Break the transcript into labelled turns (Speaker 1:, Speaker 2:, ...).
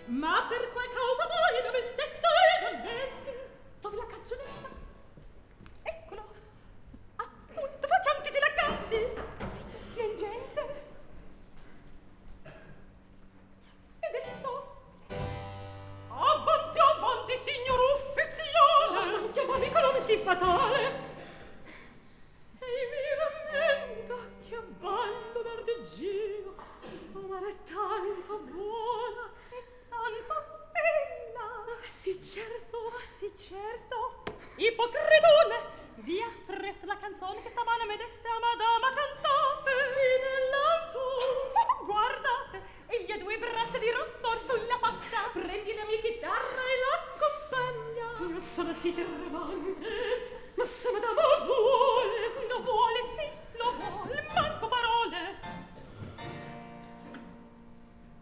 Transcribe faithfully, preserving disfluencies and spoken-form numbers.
Speaker 1: Ma per qual causa poi da me stessa e dal vento? Dove la canzonetta? Eccolo. Appunto, facciamo che ce la canti. Zitto, piangente. Ed esso. Avanti, avanti, signor uffiziale. Non chiamami con nome sì fatale. Ehi, mi rammenta che abbandonar di giro, ma è tanto buona e tanto bella. Sì, certo, sì, certo. Ipocritone, via, presto la canzone che stamane me deste a madama cantate. E nell'alto, guardate, e gli ha due braccia di rossor sulla faccia. Prendi la mia chitarra e l'accompagna. Io sono sì tremante, ma se madama